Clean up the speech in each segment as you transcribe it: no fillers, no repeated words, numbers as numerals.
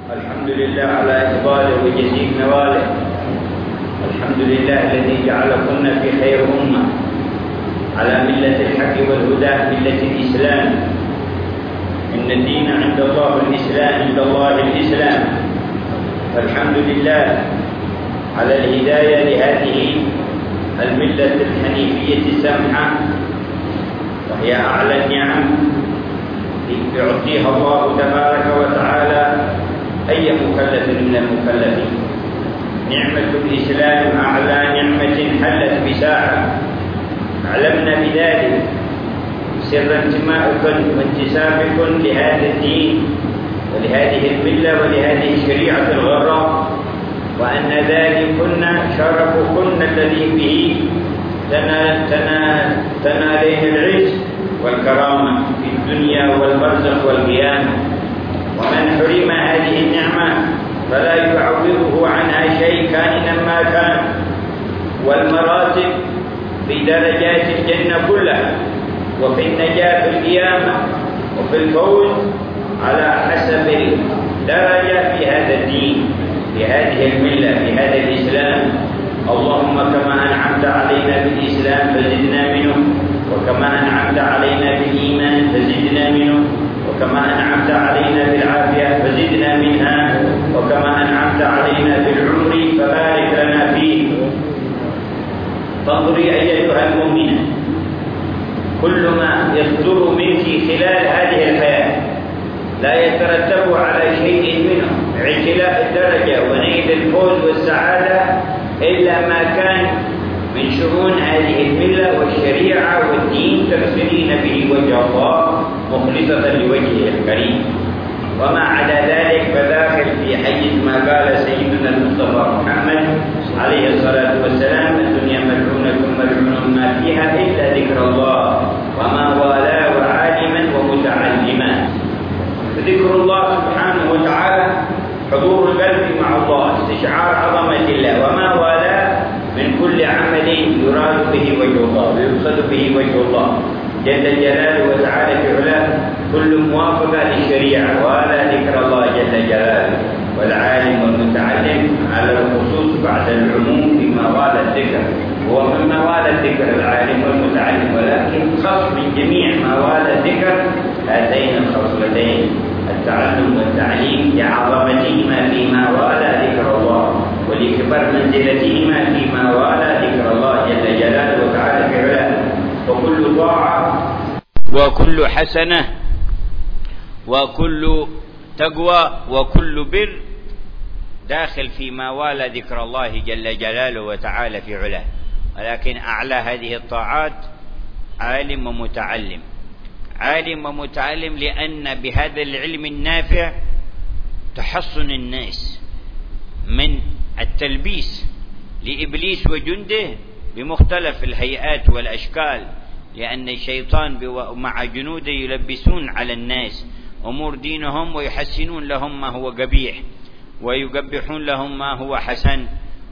الحمد لله على إفضاله وجزيل نواله. الحمد لله الذي جعلكن في خير أمة على ملة الحق والهدى، ملة الإسلام. إن الدين عند الله الإسلام، عند الله الإسلام. فالحمد لله على الهداية لهذه الملة الحنيفية السمحة، وهي أعلى النعم يعطيها الله تبارك وتعالى أي مكلف من المكلفين. نعمة الإسلام أعلى نعمة حلت بساحة، علمنا بذلك سر انتمائكم وانتسابكم لهذا الدين ولهذه الملة ولهذه الشريعة الغراء، وأن ذلكن شرفكن الذي به تنالين العز والكرامة في الدنيا والبرزخ والقيامة. ومن حرم هذه النعمة فلا يعوضه عنها شيء كائنا ما كان. والمراتب في درجات الجنة كلها، وفي النجاة في القيامة، وفي الفوز على حسب الدرجة في هذا الدين، في هذه الملة، في هذا الإسلام. اللهم كما أنعمت علينا بالإسلام فزدنا منه، وكما أنعمت علينا بالإيمان فزدنا منه، وكما أنعمت علينا بالعافية فزدنا منها، وكما أنعمت علينا بالعمر فبارك لنا فيه. فانظري أيتها المؤمنة، كل ما يصدر منك خلال هذه الحياة لا يترتب على شيء منه اعتلاء الدرجة ونيل الفوز والسعادة إلا ما كان من شؤون هذه الملة والشريعة والدين تغسلين به وجه الله مخلصة لوجهه الكريم. وما عدا ذلك فداخل في حيز ما قال سيدنا المصطفى محمد عليه الصلاة والسلام: الدنيا ملعونة ملعون ما فيها إلا ذكر الله وما والاه وعالما ومتعلما. فذكر الله سبحانه وتعالى حضور القلب مع الله، استشعار عظمة الله، وما والاه من كل عمل يراد به وجه الله ويقصد به وجه الله جل جلاله وتعالى في علاه، كل موافقة للشريعة ولا ذكر الله جل جلاله. والعالم والمتعلم على الخصوص بعد العموم في موال الذكر، هو من موال الذكر العالم والمتعلم، ولكن خص من جميع موال الذكر هاتين الخصلتين: التعلم والتعليم، لعظمتهما فيما والى ذكر الله ولكبر منزلتهما فيما والى ذكر الله جل جلاله وتعالى في علاه. وكل طاعة وكل حسنة وكل تقوى وكل بر داخل فيما والى ذكر الله جل جلاله وتعالى في علاه. ولكن أعلى هذه الطاعات عالم ومتعلم. عالم ومتعلم لأن بهذا العلم النافع تحصن الناس من التلبيس لإبليس وجنده بمختلف الهيئات والأشكال، لأن الشيطان مع جنوده يلبسون على الناس أمور دينهم ويحسنون لهم ما هو قبيح ويقبحون لهم ما هو حسن،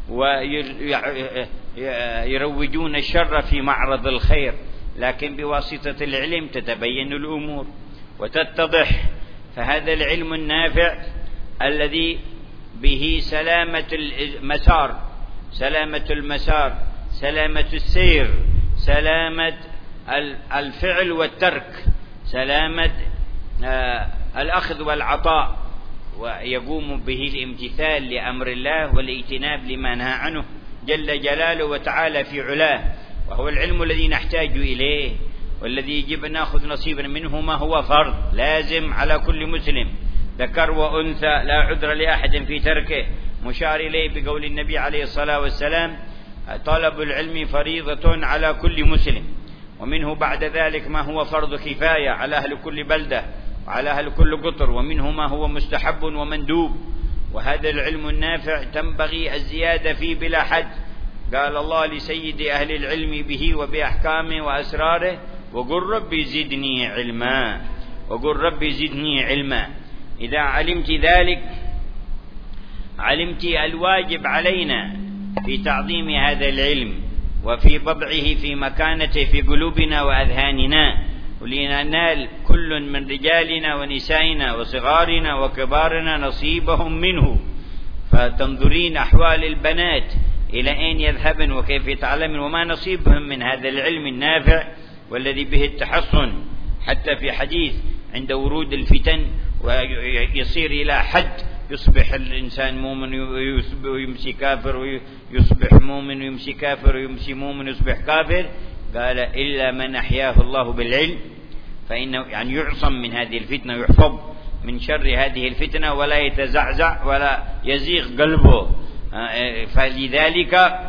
ويروجون الشر في معرض الخير. لكن بواسطة العلم تتبين الأمور وتتضح. فهذا العلم النافع الذي به سلامة المسار، سلامة المسار، سلامة السير، سلامة الفعل والترك، سلامة الأخذ والعطاء، ويقوم به الامتثال لأمر الله والاجتناب لما نهى عنه جل جلاله وتعالى في علاه. وهو العلم الذي نحتاج إليه والذي يجب أن نأخذ نصيبا منه، ما هو فرض لازم على كل مسلم ذكر وأنثى، لا عذر لأحد في تركه، مشار إليه بقول النبي عليه الصلاة والسلام: طلب العلم فريضة على كل مسلم. ومنه بعد ذلك ما هو فرض كفاية على أهل كل بلدة وعلى أهل كل قطر، ومنه ما هو مستحب ومندوب. وهذا العلم النافع تنبغي الزيادة فيه بلا حد. قال الله لسيد أهل العلم به وبأحكامه وأسراره: وقل ربي زدني علما، وقل ربي زدني علما. إذا علمت ذلك علمت الواجب علينا في تعظيم هذا العلم وفي بضعه في مكانته في قلوبنا وأذهاننا، ولننال كل من رجالنا ونسائنا وصغارنا وكبارنا نصيبهم منه. فتنظرين أحوال البنات إلى أين يذهبن وكيف يتعلمن وما نصيبهم من هذا العلم النافع والذي به التحصن. حتى في حديث عند ورود الفتن ويصير إلى حد يصبح الإنسان مؤمن ويمسي كافر، ويصبح مؤمن ويمسي كافر، ويمسي مؤمن ويصبح كافر، قال إلا من أحياه الله بالعلم فإنه يعني يعصم من هذه الفتنة، يحفظ من شر هذه الفتنة ولا يتزعزع ولا يزيغ قلبه. فلذلك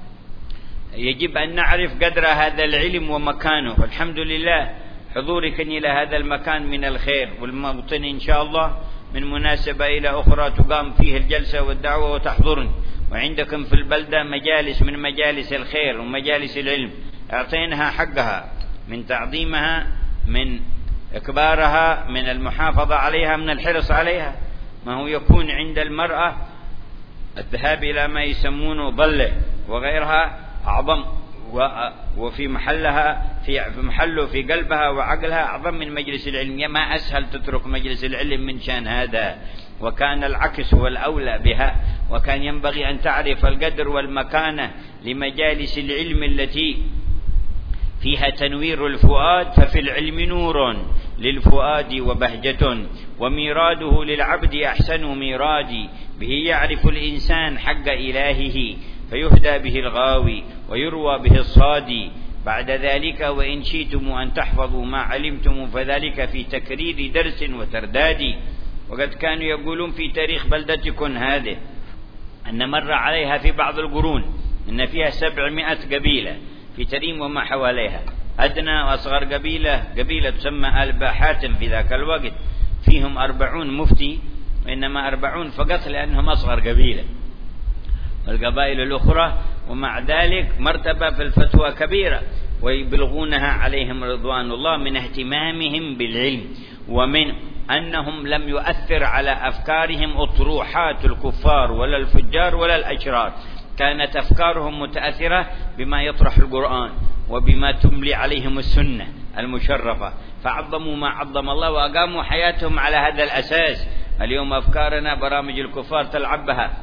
يجب أن نعرف قدر هذا العلم ومكانه. والحمد لله حضورك إلى هذا المكان من الخير، والموطن إن شاء الله من مناسبة إلى أخرى تقام فيه الجلسة والدعوة وتحضرن، وعندكم في البلدة مجالس من مجالس الخير ومجالس العلم أعطينها حقها من تعظيمها، من إكبارها، من المحافظة عليها، من الحرص عليها. ما هو يكون عند المرأة الذهاب إلى ما يسمونه ضلة وغيرها أعظم، وفي محلها في محله في قلبها وعقلها أعظم من مجلس العلم. ما أسهل تترك مجلس العلم من شان هذا، وكان العكس هو الأولى بها. وكان ينبغي أن تعرف القدر والمكانة لمجالس العلم التي فيها تنوير الفؤاد، ففي العلم نور للفؤاد وبهجة، وميراده للعبد أحسن ميراد، به يعرف الإنسان حق إلهه فيهدى به الغاوي ويروى به الصادي. بعد ذلك وإن شئتم أن تحفظوا ما علمتم فذلك في تكرير درس وترداد. وقد كانوا يقولون في تاريخ بلدتكم هذه أن مر عليها في بعض القرون أن فيها 700 قبيلة في تريم وما حواليها، أدنى وأصغر قبيلة تسمى آل حاتم في ذاك الوقت، فيهم 40 مفتي، وإنما 40 فقط لأنهم أصغر قبيلة، والقبائل الأخرى ومع ذلك مرتبة في الفتوى كبيرة، ويبلغونها عليهم رضوان الله من اهتمامهم بالعلم، ومن أنهم لم يؤثر على أفكارهم أطروحات الكفار ولا الفجار ولا الأشرار. كانت أفكارهم متأثرة بما يطرح القرآن وبما تملي عليهم السنة المشرفة، فعظموا ما عظم الله وأقاموا حياتهم على هذا الأساس. اليوم أفكارنا برامج الكفار تلعب بها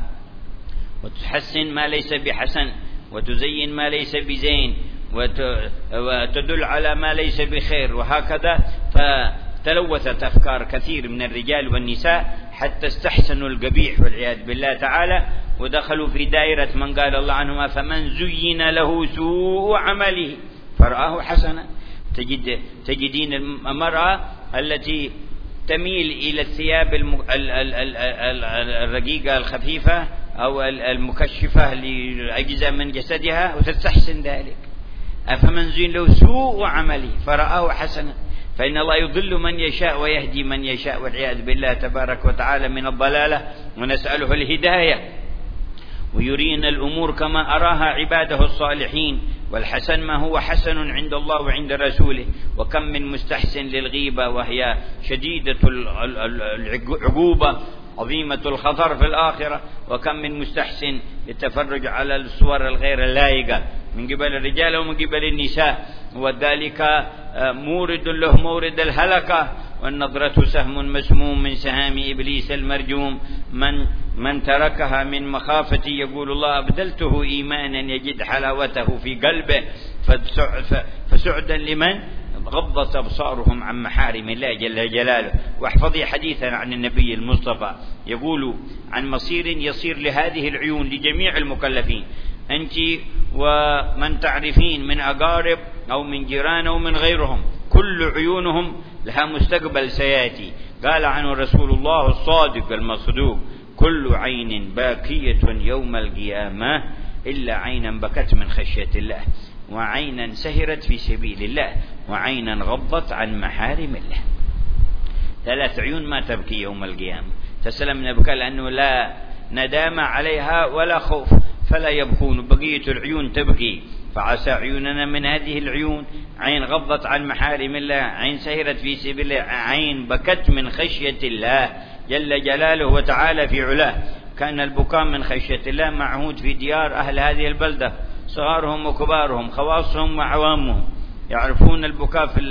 وتحسن ما ليس بحسن، وتزين ما ليس بزين، وتدل على ما ليس بخير، وهكذا. فتلوثت أفكار كثير من الرجال والنساء حتى استحسنوا القبيح والعياذ بالله تعالى، ودخلوا في دائرة من قال الله عنهما فمن زين له سوء عمله فرآه حسنا. تجدين المرأة التي تميل إلى الثياب الرقيقة الخفيفة أو المكشفة لأجزاء من جسدها وتستحسن ذلك. أفمن زين له سوء عمله فرآه حسنا، فإن الله يضل من يشاء ويهدي من يشاء، والعياذ بالله تبارك وتعالى من الضلالة، ونسأله الهداية ويرينا الأمور كما أراها عباده الصالحين. والحسن ما هو حسن عند الله وعند رسوله. وكم من مستحسن للغيبة وهي شديدة العقوبة عظيمة الخطر في الآخرة، وكم من مستحسن للتفرج على الصور الغير اللائقة من قبل الرجال ومن قبل النساء، وذلك مورد له مورد الهلكة. والنظرة سهم مسموم من سهام إبليس المرجوم، من تركها من مخافتي يقول الله أبدلته إيمانا يجد حلاوته في قلبه، فسعدا لمن غضت أبصارهم عن محارم الله جل جلاله. واحفظي حديثا عن النبي المصطفى يقول عن مصير يصير لهذه العيون لجميع المكلفين، أنت ومن تعرفين من أقارب أو من جيران أو من غيرهم، كل عيونهم لها مستقبل سياتي. قال عنه رسول الله الصادق المصدوق كل عين باكية يوم القيامة إلا عينا بكت من خشية الله، وعينا سهرت في سبيل الله، وعينا غضت عن محارم الله. 3 عيون ما تبكي يوم القيامة، تسلم نبكى لأنه لا ندامة عليها ولا خوف، فلا يبكون، بقية العيون تبكي. فعسى عيوننا من هذه العيون عين غضت عن محارم الله، عين سهرت في سبيل الله، عين بكت من خشية الله جل جلاله وتعالى في علاه. كان البكاء من خشية الله معهود في ديار أهل هذه البلدة، صغارهم وكبارهم، خواصهم وعوامهم، يعرفون البكاء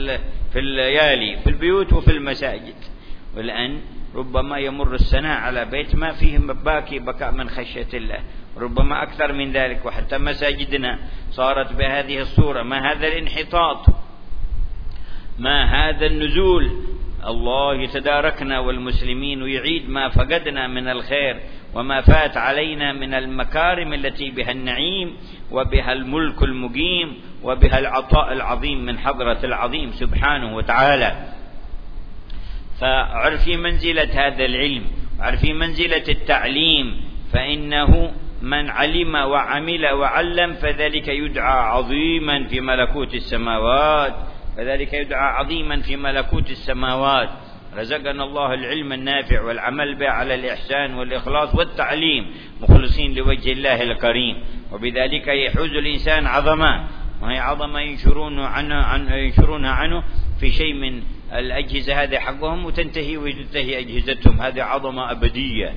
في الليالي في البيوت وفي المساجد. والآن ربما يمر السنة على بيت ما فيه باكي بكاء من خشية الله، ربما أكثر من ذلك، وحتى مساجدنا صارت بهذه الصورة. ما هذا الانحطاط، ما هذا النزول. الله يتداركنا والمسلمين ويعيد ما فقدنا من الخير وما فات علينا من المكارم التي بها النعيم وبها الملك المقيم وبها العطاء العظيم من حضرة العظيم سبحانه وتعالى. فعرفي منزلة هذا العلم، عرفي منزلة التعليم، فإنه من علم وعمل وعلم فذلك يدعى عظيما في ملكوت السماوات، فذلك يدعى عظيما في ملكوت السماوات. رزقنا الله العلم النافع والعمل به على الإحسان والإخلاص والتعليم مخلصين لوجه الله الكريم، وبذلك يحوز الإنسان عظمة، وهي عظمة ينشرونها عنه في شيء من الأجهزة هذه حقهم وتنتهي وتنتهي أجهزتهم. هذه عظمة أبدية،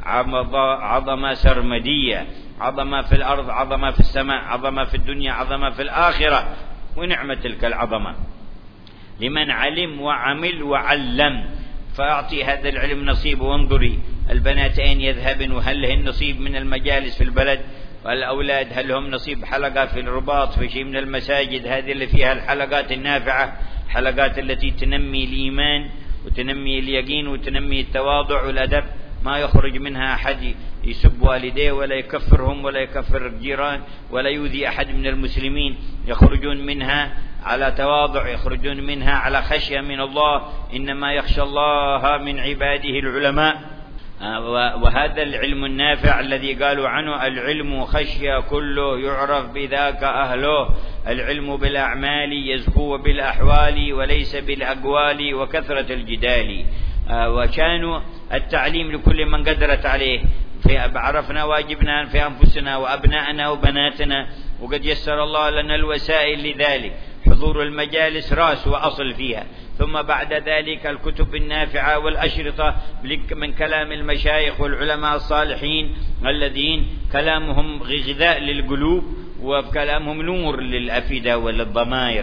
عظمة سرمدية، عظمة في الأرض، عظمة في السماء، عظمة في الدنيا، عظمة في الآخرة، ونعمة تلك العظمة لمن علم وعمل وعلم. فأعطي هذا العلم نصيب. وانظري البنات أين يذهبن، وهل لهن نصيب من المجالس في البلد، والأولاد هل لهم نصيب حلقة في الرباط في شيء من المساجد هذه اللي فيها الحلقات النافعة، الحلقات التي تنمي الإيمان وتنمي اليقين وتنمي التواضع والأدب. ما يخرج منها أحد يسب والديه ولا يكفرهم ولا يكفر الجيران ولا يؤذي أحد من المسلمين، يخرجون منها على تواضع، يخرجون منها على خشية من الله. إنما يخشى الله من عباده العلماء. وهذا العلم النافع الذي قالوا عنه العلم خشية كله يعرف بذاك أهله، العلم بالأعمال يزكو بالأحوال وليس بالأقوال وكثرة الجدال. وكانوا التعليم لكل من قدرت عليه، عرفنا واجبنا في أنفسنا وأبنائنا وبناتنا، وقد يسر الله لنا الوسائل لذلك. حضور المجالس رأس وأصل فيها، ثم بعد ذلك الكتب النافعة والأشرطة من كلام المشايخ والعلماء الصالحين الذين كلامهم غذاء للقلوب وكلامهم نور للأفئدة وللضمائر.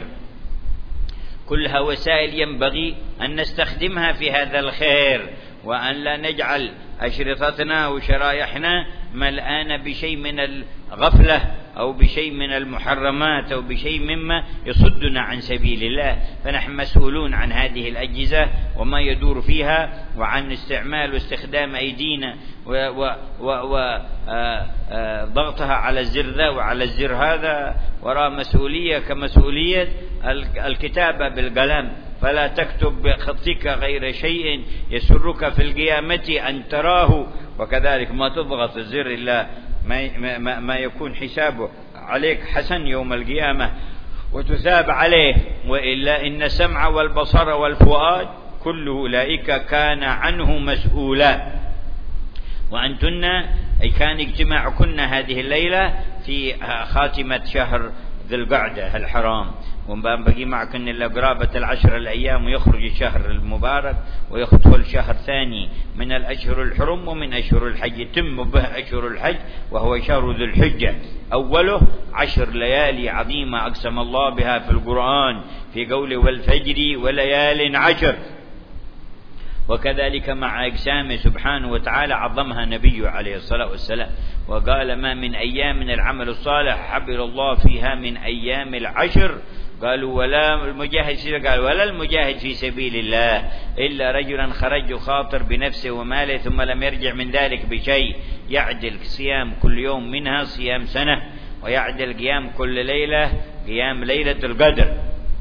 كلها وسائل ينبغي أن نستخدمها في هذا الخير، وأن لا نجعل أشرطتنا وشرائحنا ملآنة بشيء من الغفلة أو بشيء من المحرمات أو بشيء مما يصدنا عن سبيل الله. فنحن مسؤولون عن هذه الأجهزة وما يدور فيها، وعن استعمال واستخدام أيدينا وضغطها على الزر ذا وعلى الزر هذا. وراء مسؤولية كمسؤولية الكتابة بالقلم، فلا تكتب بخطك غير شيء يسرك في القيامة أن تراه، وكذلك ما تضغط الزر إلا ما يكون حسابه عليك حسن يوم القيامة وتثاب عليه، وإلا إن السمع والبصر والفؤاد كل أولئك كان عنه مسؤولا. وأنتن أي كان اجتماعكن هذه الليلة في خاتمة شهر ذي القعدة الحرام، وبقي معكن إلا قرابة 10 الأيام ويخرج الشهر المبارك ويدخل شهر ثاني من الأشهر الحرم ومن أشهر الحج، يتم به أشهر الحج وهو شهر ذو الحجة. أوله 10 ليالي عظيمة أقسم الله بها في القرآن في قوله والفجر وليال 10. وكذلك مع أجسامه سبحانه وتعالى عظمها نبيه عليه الصلاة والسلام، وقال ما من أيام من العمل الصالح حبر الله فيها من أيام 10. قالوا ولا المجاهد، قال ولا المجاهد في سبيل الله إلا رجلا خرج يخاطر بنفسه وماله ثم لم يرجع من ذلك بشيء، يعدل صيام كل يوم منها صيام سنة، ويعدل قيام كل ليلة قيام ليلة القدر.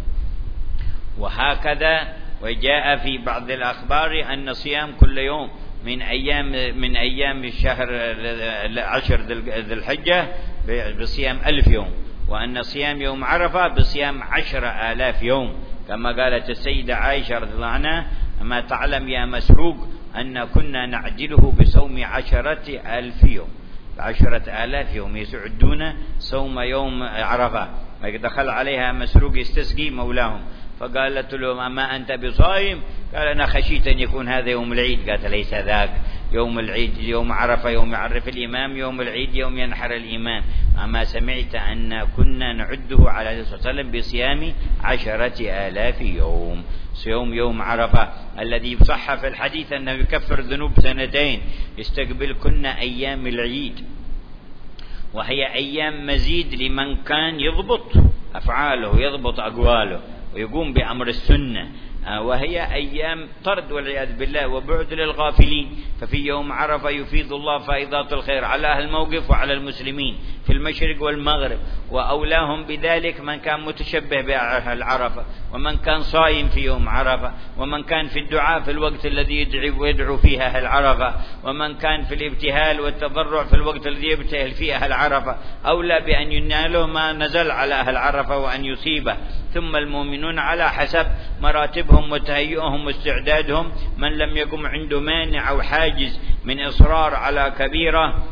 وهكذا وجاء في بعض الأخبار أن صيام كل يوم من أيام الشهر 10 ذي الحجة بصيام 1000 يوم، وأن صيام يوم عرفة بصيام 10,000 يوم، كما قالت السيدة عائشة رضي الله عنها أما تعلم يا مسروق أن كنا نعدله بصوم 10,000 يوم، 10,000 يوم يسعدون صوم يوم عرفة. دخل عليها مسروق يستسقي مولاهم فقالت له أما أنت بصائم؟ قال أنا خشيت أن يكون هذا يوم العيد. قالت ليس ذاك، يوم العيد يوم عرفة يوم يعرف الإمام، يوم العيد يوم ينحر الإمام. أما سمعت أن كنا نعده على عليه الصلاة والسلام بصيام 10,000 يوم. صيام يوم عرفة الذي صح في الحديث أنه يكفر ذنوب سنتين. يستقبل كنا أيام العيد، وهي أيام مزيد لمن كان يضبط أفعاله يضبط أقواله ويقوم بأمر السنة، وهي أيام طرد والعياذ بالله وبعد للغافلين. ففي يوم عرفة يفيض الله فائضات الخير على أهل الموقف وعلى المسلمين في المشرق والمغرب، وأولاهم بذلك من كان متشبه بأهل عرفة، ومن كان صايم في يوم عرفة، ومن كان في الدعاء في الوقت الذي يدعو فيه أهل عرفة، ومن كان في الابتهال والتضرع في الوقت الذي يبتهل فيه أهل عرفة، أولى بأن يناله ما نزل على أهل عرفة وأن يصيبه. ثم المؤمنون على حسب مراتبهم وتهيئهم واستعدادهم، من لم يقم عنده مانع أو حاجز من إصرار على كبيرة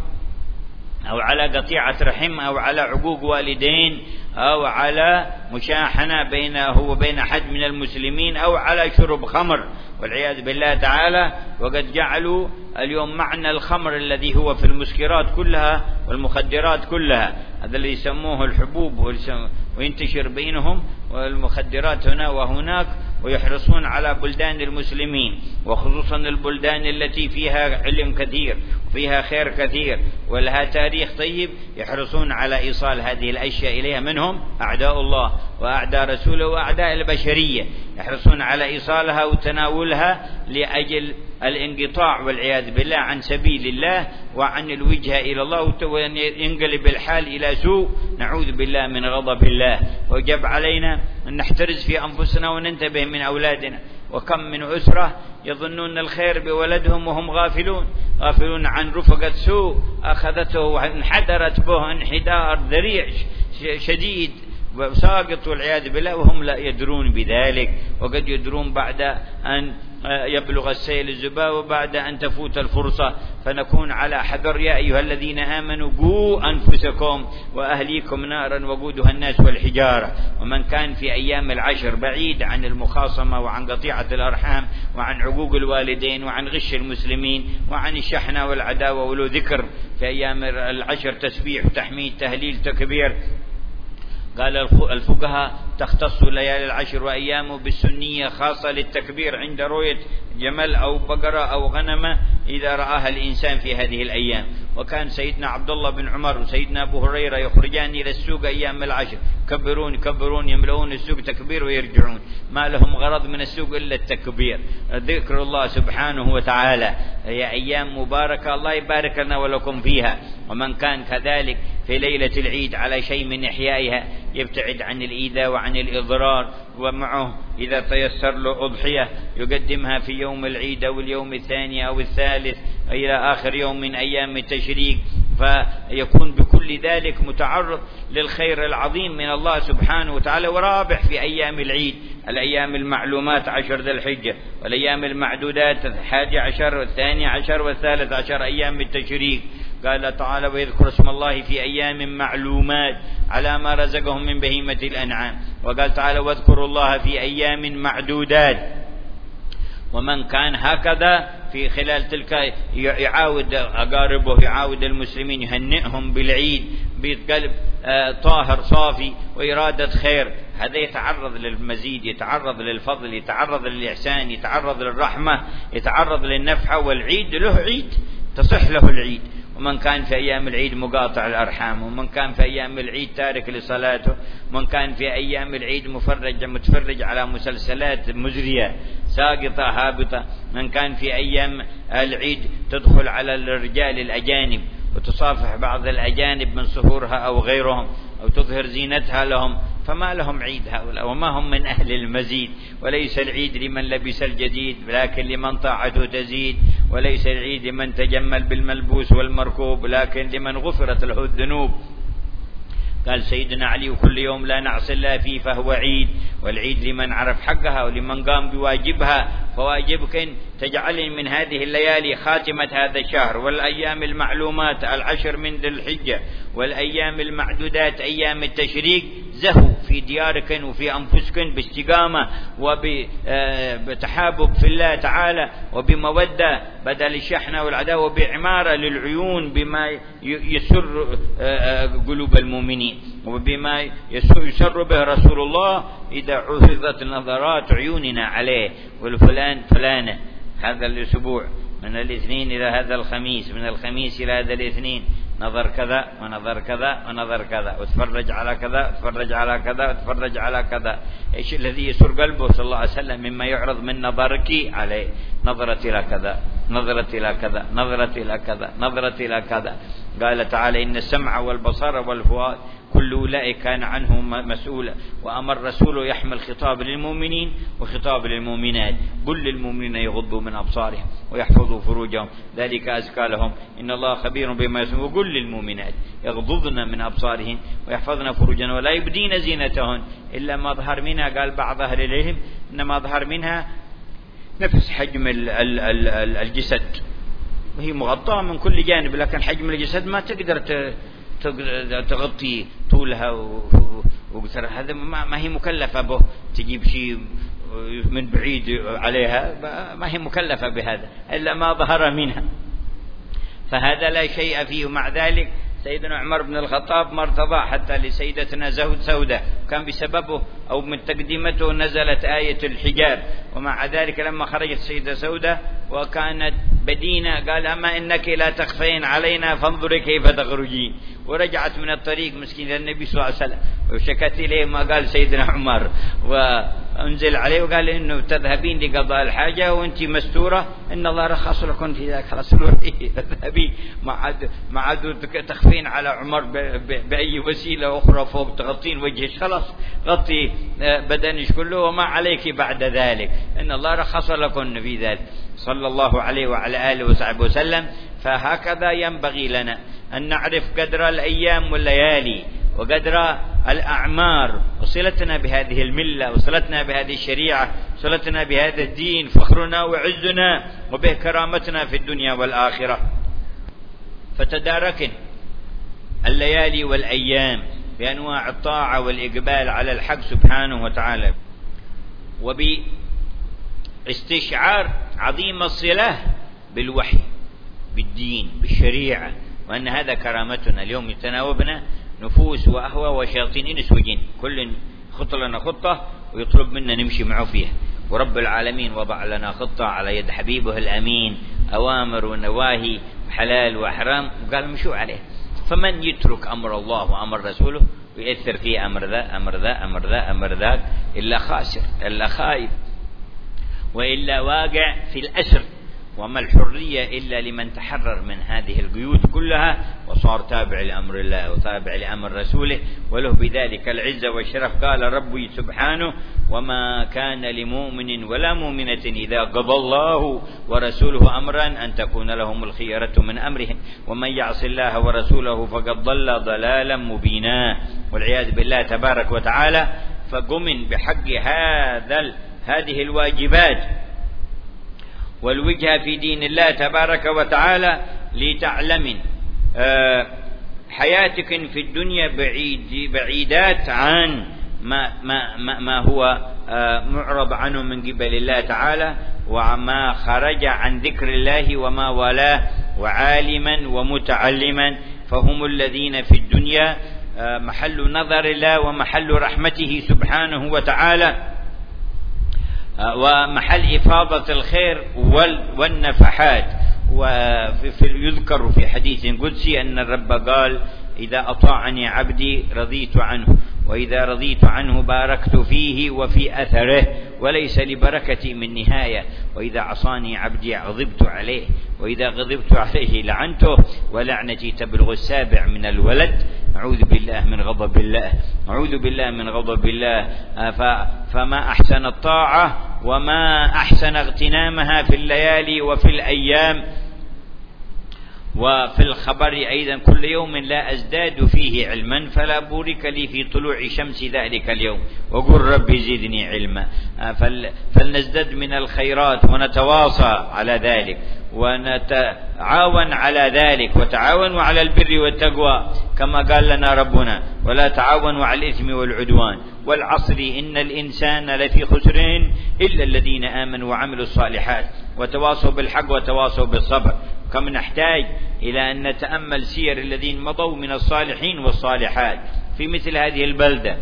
أو على قطيعة رحم أو على عقوق والدين أو على مشاحنة بينه وبين حد من المسلمين أو على شرب خمر والعياذ بالله تعالى. وقد جعلوا اليوم معنى الخمر الذي هو في المسكرات كلها والمخدرات كلها، هذا اللي يسموه الحبوب وينتشر بينهم والمخدرات هنا وهناك، ويحرصون على بلدان المسلمين وخصوصا البلدان التي فيها علم كثير وفيها خير كثير ولها تاريخ طيب، يحرصون على إيصال هذه الأشياء إليها. منهم أعداء الله وأعداء رسوله وأعداء البشرية، يحرصون على إيصالها وتناولها لأجل الانقطاع والعياذ بالله عن سبيل الله وعن الوجهة إلى الله، وأن ينقلب الحال إلى سوء، نعوذ بالله من غضب الله. وجب علينا أن نحترز في أنفسنا وننتبه من أولادنا. وكم من أسرة يظنون الخير بولدهم وهم غافلون عن رفقة سوء أخذته وانحدرت به انحدار ذريع شديد وساقط والعياذ بالله وهم لا يدرون بذلك، وقد يدرون بعد أن يبلغ السيل الزبا وبعد أن تفوت الفرصة. فنكون على حذر. يا أيها الذين آمنوا قوا أنفسكم وأهليكم نارا وقودها الناس والحجارة. ومن كان في أيام العشر بعيد عن المخاصمة وعن قطيعة الأرحام وعن عقوق الوالدين وعن غش المسلمين وعن الشحنة والعداوة، ولو ذكر في أيام العشر تسبيح تحميد تهليل تكبير. قال الفقهاء تختص ليالي العشر وأيامه بالسنية خاصة للتكبير عند رؤية جمل أو بقرة أو غنمة إذا رآها الإنسان في هذه الأيام. وكان سيدنا عبد الله بن عمر وسيدنا أبو هريرة يخرجان إلى السوق أيام العشر يكبرون يملؤون السوق تكبير ويرجعون، ما لهم غرض من السوق إلا التكبير، ذكر الله سبحانه وتعالى. هي أيام مباركة الله يبارك لنا ولكم فيها. ومن كان كذلك في ليلة العيد على شيء من إحيائها يبتعد عن الإيذاء وعن الإضرار، ومعه إذا تيسر له أضحية يقدمها في يوم العيد أو اليوم الثاني أو الثالث إلى آخر يوم من أيام التشريق، فيكون بكل ذلك متعرض للخير العظيم من الله سبحانه وتعالى ورابح في أيام العيد. الأيام المعلومات 10 ذي الحجة، والأيام المعدودات 11 والثاني عشر والثالث عشر أيام التشريق. قال تعالى ويذكر اسم الله في أيام معلومات على ما رزقهم من بهيمة الأنعام. وقال تعالى واذكروا الله في أيام معدودات. ومن كان هكذا في خلال تلك يعاود أقاربه يعاود المسلمين يهنئهم بالعيد بقلب طاهر صافي وإرادة خير، هذا يتعرض للمزيد، يتعرض للفضل، يتعرض للإحسان، يتعرض للرحمة، يتعرض للنفحة. والعيد له عيد تصح له العيد. ومن كان في أيام العيد مقاطع الأرحام، ومن كان في أيام العيد تارك لصلاته، ومن كان في أيام العيد متفرج على مسلسلات مزرية ساقطة هابطة، من كان في أيام العيد تدخل على الرجال الأجانب وتصافح بعض الأجانب من صهورها أو غيرهم أو تظهر زينتها لهم، فما لهم عيد هؤلاء وما هم من أهل المزيد. وليس العيد لمن لبس الجديد لكن لمن طاعته تزيد، وليس العيد لمن تجمل بالملبوس والمركوب لكن لمن غفرت له الذنوب. قال سيدنا علي وكل يوم لا نعصي الله فيه فهو عيد. والعيد لمن عرف حقها ولمن قام بواجبها فواجبك أن تجعلي من هذه الليالي خاتمة هذا الشهر، والأيام المعلومات 10 من ذي الحجة، والأيام المعدودات أيام التشريق، زهوا في دياركم وفي أنفسكم باستقامة وبتحابب في الله تعالى وبمودة بدل الشحنة والعداوة، وبعمارة للعيون بما يسر قلوب المؤمنين، وبما يسر به رسول الله إذا عرضت نظرات عيوننا عليه. والفلان فلانة هذا الأسبوع من الاثنين إلى هذا الخميس، من الخميس إلى هذا الاثنين نظر كذا ونظر كذا ونظر كذا، وتفرج على كذا وتفرج على كذا وتفرج على كذا. إيش الذي يسر قلبه صلى الله عليه وسلم مما يعرض من نظرك عليه؟ نظرت إلى كذا، نظرت إلى كذا، نظرت إلى كذا، نظرت إلى كذا. قال تعالى: إن السمع والبصر والفؤاد كل أولئك كان عنه مسؤولا. وأمر رسوله يحمل خطاب للمؤمنين وخطاب للمؤمنات: قل للمؤمنين يغضوا من أبصارهم ويحفظوا فروجهم ذلك أزكى لهم إن الله خبير بما يصنعون. وقل للمؤمنات يغضضن من أبصارهن ويحفظن فروجهن ولا يبدين زينتهن إلا ما ظهر منها. قال بعض أهل العلم إن ما ظهر منها نفس حجم الجسد، وهي مغطاة من كل جانب، لكن حجم الجسد ما تقدر تغطي طولها وقصرها. هذا ما هي مكلفة به، تجيب شيء من بعيد عليها، ما هي مكلفة بهذا إلا ما ظهر منها، فهذا لا شيء فيه. مع ذلك سيدنا عمر بن الخطاب ما ارتضى حتى لسيدتنا سودة، كان بسببه أو من تقديمته نزلت آية الحجاب. ومع ذلك لما خرجت السيدة سودة وكانت بدينة قال: أما إنك لا تخفين علينا فانظري كيف تخرجين. ورجعت من الطريق مسكين النبي صلى الله عليه وسلم وشكت إليه ما قال سيدنا عمر، وأنزل عليه وقال إنه تذهبين لقضاء الحاجة وأنت مستورة، إن الله رخص لكم في ذلك، خلاص تذهبين، ما عاد تخفين على عمر بأي وسيلة أخرى فوق تغطين وجهك، خلاص غطي بدنك كله وما عليك بعد ذلك، إن الله رخص لكم في ذلك صلى الله عليه وعلى آله وصحبه وسلم. فهكذا ينبغي لنا أن نعرف قدر الأيام والليالي وقدر الأعمار، وصلتنا بهذه الملة، وصلتنا بهذه الشريعة، صلتنا بهذا الدين، فخرنا وعزنا وبه كرامتنا في الدنيا والآخرة. فتداركن الليالي والأيام بأنواع الطاعة والإقبال على الحق سبحانه وتعالى، وباستشعار عظيم الصلة بالوحي، بالدين، بالشريعة، وأن هذا كرامتنا. اليوم يتناوبنا نفوس وأهوى وشياطين إنس وجن، كل خط لنا خطة ويطلب منا نمشي معه فيها. ورب العالمين وضع لنا خطة على يد حبيبه الأمين، أوامر ونواهي، حلال وحرام، وقال مشوا عليه. فمن يترك أمر الله وأمر رسوله ويأثر فيه أمر ذا أمر ذا أمر ذا أمر ذاك إلا خاسر، إلا خائف، وإلا واقع في الأسر. وما الحرية إلا لمن تحرر من هذه القيود كلها وصار تابع لأمر الله وتابع لأمر رسوله، وله بذلك العزة والشرف. قال ربي سبحانه: وما كان لمؤمن ولا مؤمنة إذا قضى الله ورسوله أمرا أن تكون لهم الخيرة من أمرهم ومن يعص الله ورسوله فقد ضل ضلالا مبينا، والعياذ بالله تبارك وتعالى. فقم بحق هذه الواجبات والوجهة في دين الله تبارك وتعالى لتعلم حياتك في الدنيا بعيدات عن ما هو معرض عنه من قبل الله تعالى، وما خرج عن ذكر الله وما والاه، وعالما ومتعلما، فهم الذين في الدنيا محل نظر الله ومحل رحمته سبحانه وتعالى، ومحل إفاضة الخير والنفحات. ويذكر في حديث قدسي أن الرب قال: إذا أطاعني عبدي رضيت عنه، وإذا رضيت عنه باركت فيه وفي أثره وليس لبركتي من نهاية، وإذا عصاني عبدي غضبت عليه، وإذا غضبت عليه لعنته، ولعنتي تبلغ 7 من الولد. أعوذ بالله من غضب الله، أعوذ بالله من غضب الله. فما أحسن الطاعة وما أحسن اغتنامها في الليالي وفي الأيام وفي الخبر أيضا كل يوم لا أزداد فيه علما فلا بورك لي في طلوع شمس ذلك اليوم وقل ربي زدني علما. فلنزدد من الخيرات ونتواصى على ذلك ونتعاون على ذلك، وتعاونوا على البر والتقوى كما قال لنا ربنا ولا تعاونوا على الإثم والعدوان. والعصر إن الإنسان لفي خسر إلا الذين آمنوا وعملوا الصالحات وتواصوا بالحق وتواصوا بالصبر. كم نحتاج إلى أن نتأمل سير الذين مضوا من الصالحين والصالحات في مثل هذه البلدة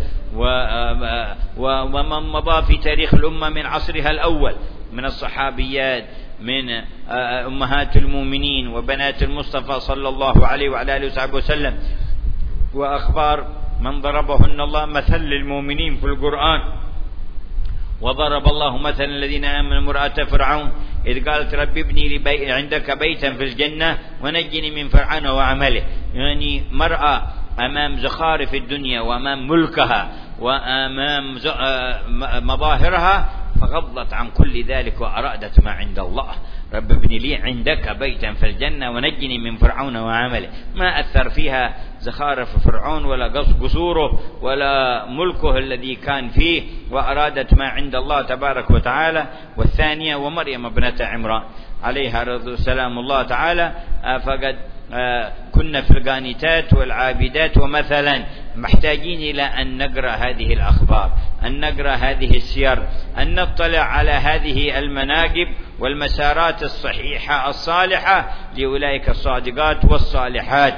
ومن مضى في تاريخ الأمة من عصرها الأول من الصحابيات، من أمهات المؤمنين وبنات المصطفى صلى الله عليه وعلى آله وصحبه وسلم، وأخبار من ضربهن الله مثل للمؤمنين في القرآن. وضرب الله مثلا الذين آمنوا امرأة فرعون إذ قالت رب ابني لي عندك بيتا في الجنة ونجني من فرعون وعمله. يعني مرأة أمام زخارف الدنيا وأمام ملكها وأمام مظاهرها فغضت عن كل ذلك وأرادت ما عند الله. رب ابن لي عندك بيتا في الجنة ونجني من فرعون وعمله. ما أثر فيها زخارف فرعون ولا قصوره ولا ملكه الذي كان فيه، وأرادت ما عند الله تبارك وتعالى. والثانية ومريم ابنة عمران عليها سلام الله تعالى فقد كنا في القانتات والعابدات. ومثلا محتاجين إلى أن نقرأ هذه الأخبار، أن نقرأ هذه السير، أن نطلع على هذه المناقب والمسارات الصحيحة الصالحة لأولئك الصادقات والصالحات.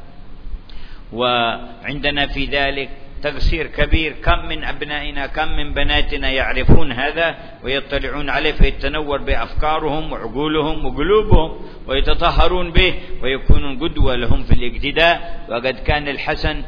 وعندنا في ذلك تقصير كبير. كم من أبنائنا كم من بناتنا يعرفون هذا ويطلعون عليه فيتنور بأفكارهم وعقولهم وقلوبهم ويتطهرون به ويكونون قدوة لهم في الاقتداء. وقد كان الحسن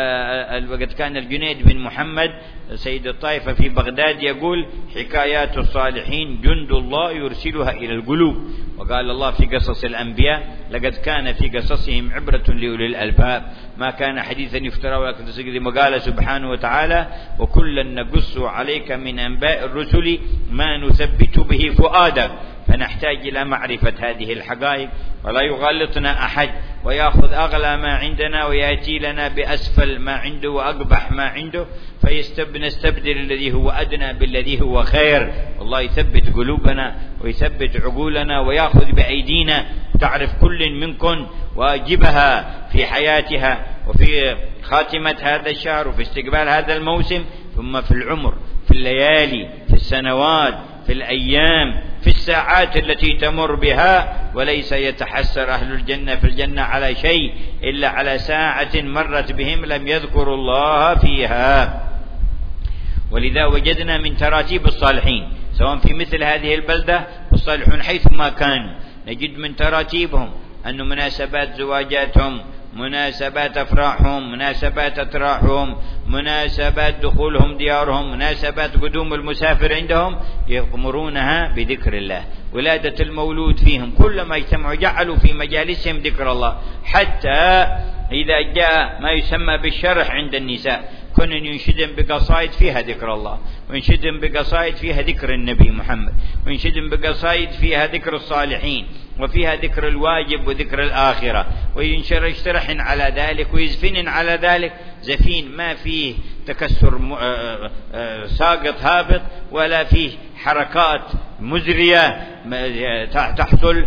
وقد كان الجنيد بن محمد سيد الطائفة في بغداد يقول حكايات الصالحين جند الله يرسلها إلى القلوب. وقال الله في قصص الأنبياء لقد كان في قصصهم عبرة لأولي الألباب ما كان حديثا يفترى ولكن تصدق. وقال سبحانه وتعالى وكلا نقص عليك من أنباء الرسل ما نثبت به فؤادك. فنحتاج إلى معرفة هذه الحقائق ولا يغلطنا أحد ويأخذ أغلى ما عندنا ويأتي لنا بأسفل ما عنده وأقبح ما عنده فنستبدل الذي هو أدنى بالذي هو خير. والله يثبت قلوبنا ويثبت عقولنا ويأخذ بأيدينا. تعرف كل منكم واجبها في حياتها وفي خاتمة هذا الشهر وفي استقبال هذا الموسم، ثم في العمر، في الليالي، في السنوات، في الأيام، في الساعات التي تمر بها. وليس يتحسر أهل الجنة في الجنة على شيء إلا على ساعة مرت بهم لم يذكروا الله فيها. ولذا وجدنا من تراتيب الصالحين سواء في مثل هذه البلدة الصالحون حيثما كانوا نجد من تراتيبهم أن مناسبات زواجاتهم، مناسبات أفراحهم، مناسبات أتراحهم، مناسبات دخولهم ديارهم، مناسبات قدوم المسافر عندهم يأمرونها بذكر الله. ولادة المولود فيهم كلما اجتمعوا جعلوا في مجالسهم ذكر الله. حتى إذا جاء ما يسمى بالشرح عند النساء كنا ينشدن بقصائد فيها ذكر الله، وينشدن بقصائد فيها ذكر النبي محمد، وينشدن بقصائد فيها ذكر الصالحين، وفيها ذكر الواجب وذكر الآخرة، ويشترحن على ذلك ويزفن على ذلك زفين ما فيه تكسر ساقط هابط ولا فيه حركات مزرية تحصل.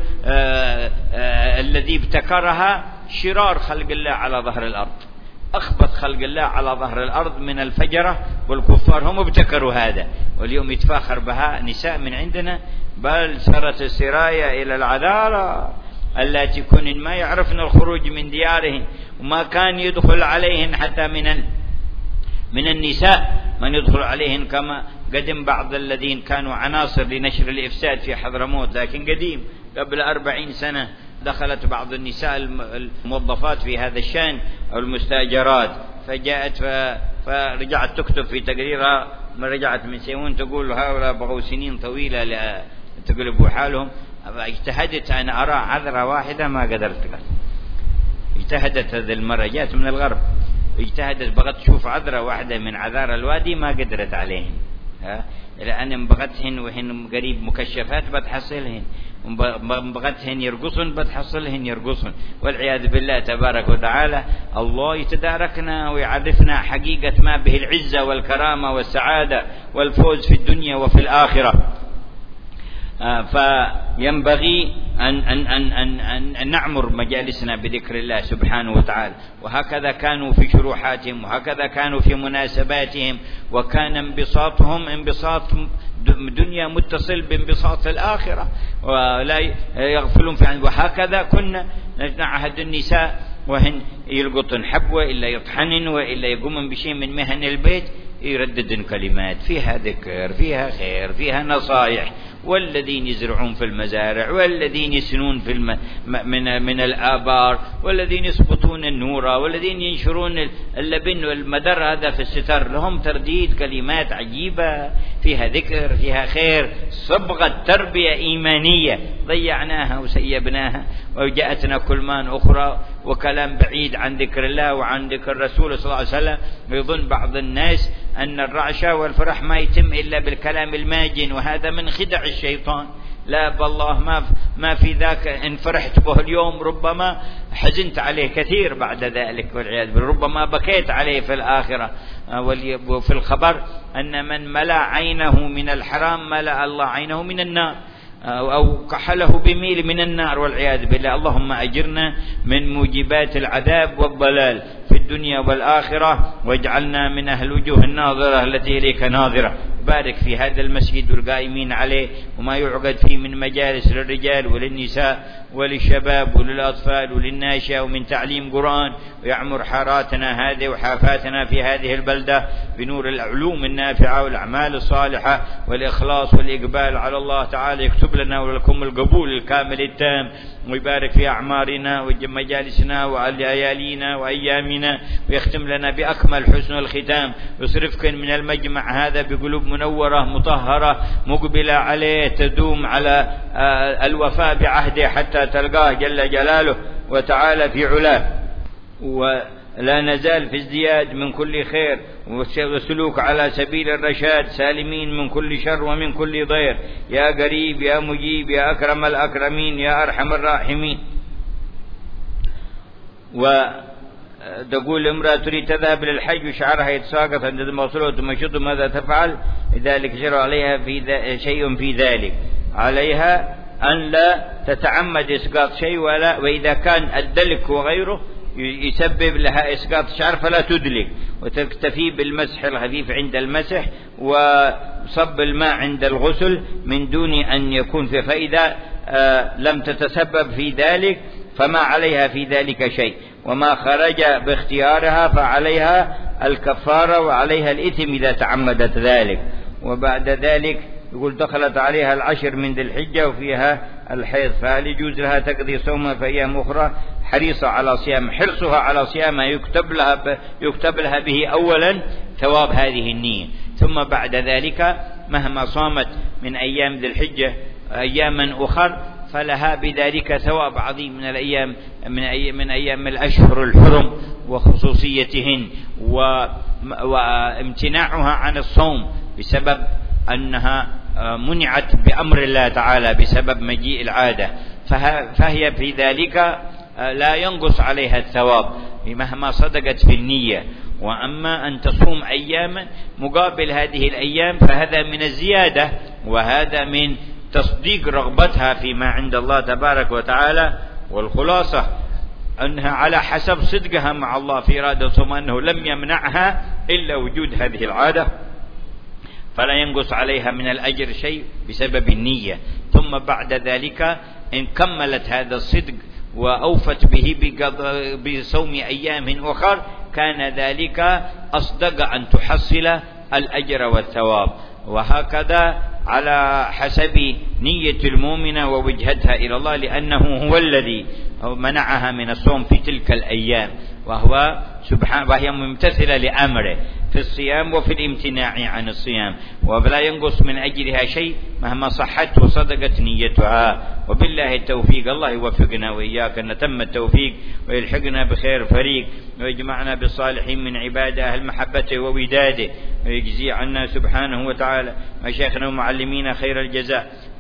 الذي ابتكرها شرار خلق الله على ظهر الأرض، أخبث خلق الله على ظهر الأرض من الفجرة والكفار هم ابتكروا هذا. واليوم يتفاخر بها نساء من عندنا بل سرت السرايا إلى العذارى التي كن ما يعرفن الخروج من ديارهن وما كان يدخل عليهن حتى من النساء من يدخل عليهن كما قدم بعض الذين كانوا عناصر لنشر الإفساد في حضرموت، لكن قديم قبل 40 سنة دخلت بعض النساء الموظفات في هذا الشأن أو المستاجرات فجاءت فرجعت تكتب في تقريرها ما رجعت من سيمون تقول هؤلاء بغوا سنين طويلة تقلبوا حالهم. اجتهدت أن أرى عذرة واحدة ما قدرت. اجتهدت هذه المرة جاءت من الغرب اجتهدت بغت تشوف عذرة واحدة من عذار الوادي ما قدرت عليهن لأن بغتهن وهن قريب مكشفات بتحصلهن بغتهن يرقصن بتحصلهن يرقصن، والعياذ بالله تبارك وتعالى. الله يتداركنا ويعرفنا حقيقة ما به العزة والكرامة والسعادة والفوز في الدنيا وفي الآخرة. فينبغي أن نعمر مجالسنا بذكر الله سبحانه وتعالى، وهكذا كانوا في شروحاتهم، وهكذا كانوا في مناسباتهم، وكان انبساطهم انبساط دنيا متصل بانبساط الآخرة، ولا يغفلون عنه. وهكذا كنا نعهد النساء وهن يلقطن حبوة إلا يطحنن وإلا يقومن بشيء من مهن البيت، يرددن كلمات فيها ذكر فيها خير فيها نصائح. والذين يزرعون في المزارع، والذين يسنون في من الآبار، والذين يسقطون النورة، والذين ينشرون اللبن والمدر هذا في الستر، لهم ترديد كلمات عجيبة فيها ذكر فيها خير، صبغة تربية إيمانية ضيعناها وسيبناها، وجاءتنا كلمان أخرى وكلام بعيد عن ذكر الله وعن ذكر الرسول صلى الله عليه وسلم. ويظن بعض الناس أن الرعشة والفرح ما يتم إلا بالكلام الماجن، وهذا من خدع الشيطان. لا بالله ما في ذاك. إن فرحت به اليوم ربما حزنت عليه كثير بعد ذلك والعياذ بالله، ربما بكيت عليه في الآخرة. وفي الخبر أن من ملأ عينه من الحرام ملأ الله عينه من النار، أو كحله بميل من النار والعياذ بالله. اللهم أجرنا من موجبات العذاب والضلال في الدنيا والآخرة، واجعلنا من أهل وجوه الناظرة التي إليك ناظرة. بارك في هذا المسجد والقائمين عليه وما يعقد فيه من مجالس للرجال وللنساء وللشباب وللأطفال وللناشئة ومن تعليم قرآن، ويعمر حاراتنا هذه وحافاتنا في هذه البلدة بنور العلوم النافعة والأعمال الصالحة والإخلاص والإقبال على الله تعالى. يكتب لنا ولكم القبول الكامل التام، ويبارك في أعمارنا ومجالسنا وليالينا وأيامنا، ويختم لنا بأكمل حسن الختام. يصرفكن من المجمع هذا بقلوب منورة مطهرة مقبلة عليه، تدوم على الوفاء بعهده حتى تلقاه جل جلاله وتعالى في علاه. ولا نزال في ازدياد من كل خير وسلوك على سبيل الرشاد، سالمين من كل شر ومن كل ضير. يا قريب يا مجيب يا أكرم الأكرمين يا أرحم الراحمين. وتقول امرأة تريد تذهب للحج وشعرها يتساقط عند الموصول وتمشط، ماذا تفعل؟ لذلك شرع عليها شيء في ذلك، عليها أن لا تتعمد إسقاط شيء، وإذا كان الدلك وغيره يسبب لها إسقاط شعر فلا تدلك، وتكتفي بالمسح الخفيف عند المسح وصب الماء عند الغسل من دون أن يكون فإذا لم تتسبب في ذلك فما عليها في ذلك شيء، وما خرج باختيارها فعليها الكفارة وعليها الإثم إذا تعمدت ذلك. وبعد ذلك يقول دخلت عليها العشر من ذي الحجة وفيها الحيض، فهل يجوز لها تقضي صومها في أيام أخرى؟ حريصة على صيام، حرصها على صيامها يكتب لها به أولا ثواب هذه النية، ثم بعد ذلك مهما صامت من أيام ذي الحجة أياما أخر فلها بذلك ثواب عظيم من الأيام من أيام الأشهر الحرم وخصوصيتهن، وامتناعها عن الصوم بسبب أنها منعت بأمر الله تعالى بسبب مجيء العادة، فهي في ذلك لا ينقص عليها الثواب مهما صدقت في النية. وأما أن تصوم أياما مقابل هذه الأيام فهذا من الزيادة، وهذا من تصديق رغبتها فيما عند الله تبارك وتعالى. والخلاصة أنها على حسب صدقها مع الله في إرادة الصوم، أنه لم يمنعها إلا وجود هذه العادة، فلا ينقص عليها من الأجر شيء بسبب النية. ثم بعد ذلك إن كملت هذا الصدق وأوفت به بصوم أيام أخر كان ذلك أصدق أن تحصل الأجر والثواب، وهكذا على حسب نية المؤمنة ووجهتها إلى الله، لأنه هو الذي منعها من الصوم في تلك الأيام، وهو سبحانه وهي ممتثلة لأمره في الصيام وفي الامتناع عن الصيام، ولا ينقص من أجرها شيء مهما صحت وصدقت نيتها. وبالله التوفيق، الله يوفقنا وإياك أن نتم التوفيق ويلحقنا بخير فريق، ويجمعنا بالصالحين من عباده أهل محبته ووداده، ويجزي عنا سبحانه وتعالى مشايخنا ومعلمينا خير الجزاء،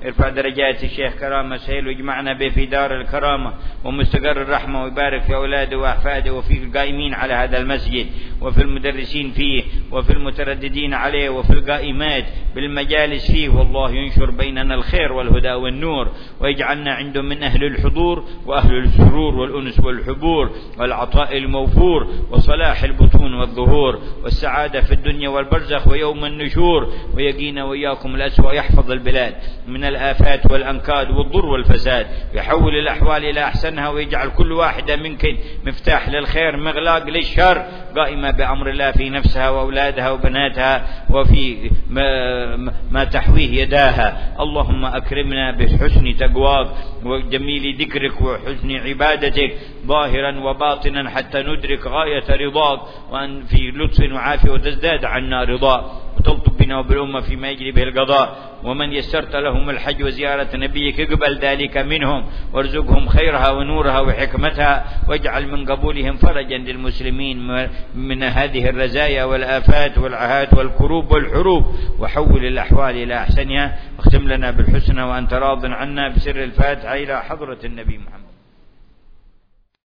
ارفع درجات الشيخ كرامة سهيل واجمعنا به في دار الكرامة ومستقر الرحمة، ويبارك في أولاده وأحفاده وفي القائمين على هذا المسجد وفي المدرسين فيه وفي المترددين عليه وفي القائمات بالمجالس فيه. والله ينشر بيننا الخير والهدى والنور، ويجعلنا عنده من أهل الحضور وأهل السرور والأنس والحبور والعطاء الموفور وصلاح البطون والظهور والسعادة في الدنيا والبرزخ ويوم النشور، ويقينا وإياكم الأسوأ، يحفظ البلاد من الآفات والأنكاد والضر والفساد، يحول الأحوال إلى أحسنها، ويجعل كل واحدة منكم مفتاح للخير مغلاق للشر، قائمة بأمر الله في نفسها وأولادها وبناتها وفي ما تحويه يداها. اللهم أكرمنا بحسن تقواك وجميل ذكرك وحسن عبادتك ظاهرا وباطنا حتى ندرك غاية رضاك، وأن في لطف وعافية وتزداد عنا رضاك، وتلطف بنا وبالأمة فيما يجري به القضاء. ومن يسرت لهم الحج وزيارة نبيك اقبل ذلك منهم، وارزقهم خيرها ونورها وحكمتها، واجعل من قبولهم فرجا للمسلمين من هذه الرزايا والآفات والعهات والكروب والحروب، وحول الأحوال إلى أحسنها، واختم لنا بالحسنى وأنت راض عنا بسر الفاتحة إلى حضرة النبي محمد.